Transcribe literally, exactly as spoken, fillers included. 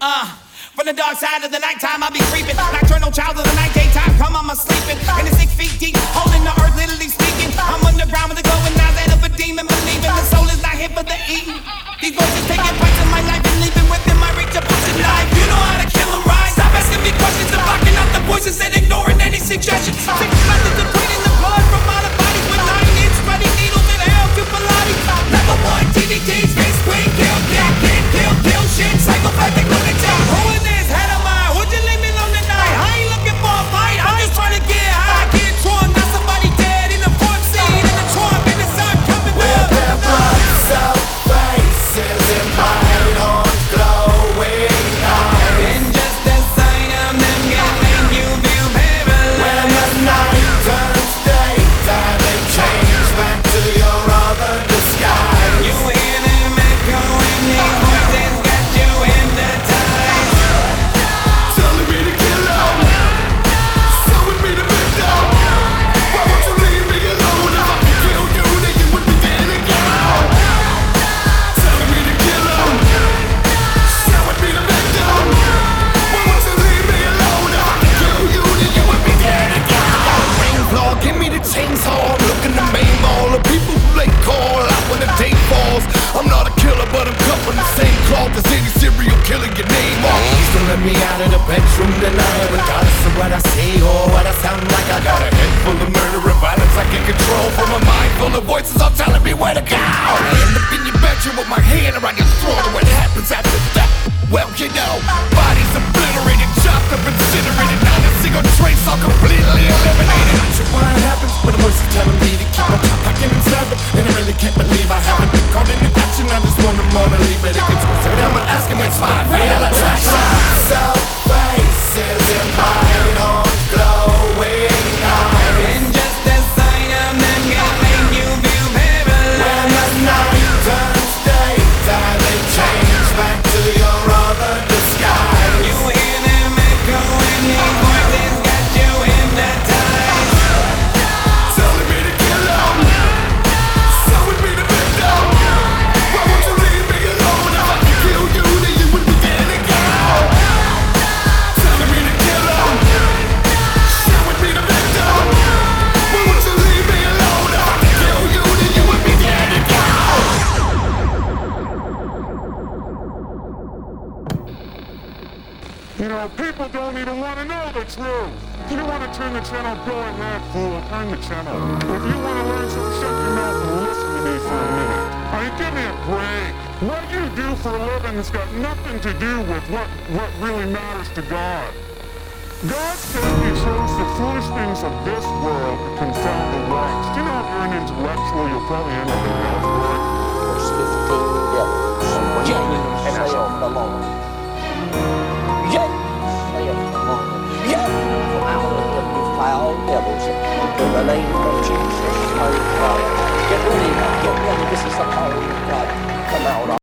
Uh, from the dark side of the nighttime, I'll be creeping. Nocturnal child of the night, daytime, come on, I'm sleeping. In the six feet deep, holding the earth, literally speaking. I'm underground with the glowing eyes that of a demon, believing the soul is not here for the eating. These voices taking parts of my life and leaving within my reach a pushing life. You know how to kill them, right? Stop asking me questions and blocking out the voices and ignoring any suggestions. Six methods of cleaning the blood from all the bodies with nine inch spreading needles in hell to Pilates. Level one, T D Ts, face queen, kill, kill, kill, kill, kill, shit, psychopathic lunatic. Who in this head of mine? Would you leave me alone tonight? I ain't looking for a fight, I'm just trying to get high. Get torn, got somebody dead in the front seat, in the trunk, and the sun coming up. With their blood out faces in my heart glowing eyes. And just the sight of them can make you feel paralyzed. When the night turns daytime, they change back to your other disguise. You hear them echoing, these voices got you hypnotized. Telling me to kill them, showing me the victim. Why won't you leave me alone? If I could kill you, then you would be dead again. Telling me to kill them, showing me the victim. Why won't you leave me alone? If I could kill you, then you would be dead again. Rainflaw, give me the chainsaw. I'm looking to maim all the people who lay call out when the day falls. I'm not a killer, but I'm cut from the same cloth as any serial killer your name off. Please don't let me out of the bedroom tonight, regardless of what I say or what I sound like. I got a head full of murder and violence I can control, from a mind full of voices all telling me where to go. I end up in your bedroom with my hand around your throat, and what happens after that? Well, you know, bodies obliterated, chopped up, incinerated, not a single trace, all completely eliminated. Not sure what happens, but the voice is telling me to keep on top, I can't stop it, and I really can't believe I haven't been caught into action. I just want to wanna leave it, it gets worse every time I ask him, it's fine, fatal attraction. So faces in my heart glowing eyes. And just the sight of them can make you feel paralyzed. When the night turns daytime, they change back to your other disguise. You hear them echoing, these voices got you hypnotized. Telling me to kill them, showing me the victim. Why won't you leave me alone? If I could kill you, then you would be dead again. Telling me to kill them, showing me the victim. Why won't you leave me alone? If I could kill you, then you would be dead again. You know, people don't even want to know the truth. You don't want to turn the channel, go ahead, fool, turn the channel. If you want to learn something, shut your mouth and listen to me for a minute. I mean, give me a break. What you do for a living has got nothing to do with what, what really matters to God. God said he chose the foolish things of this world to confound the wise. You know, if you're an intellectual, you'll probably end up in hell's world. There's fifteen devils. Yea, and saith the Lord. Yea, saith the Lord. Yea, from out of the defiled devils, in the name of Jesus, oh God, get ready, get ready. This is the power of God. Come out.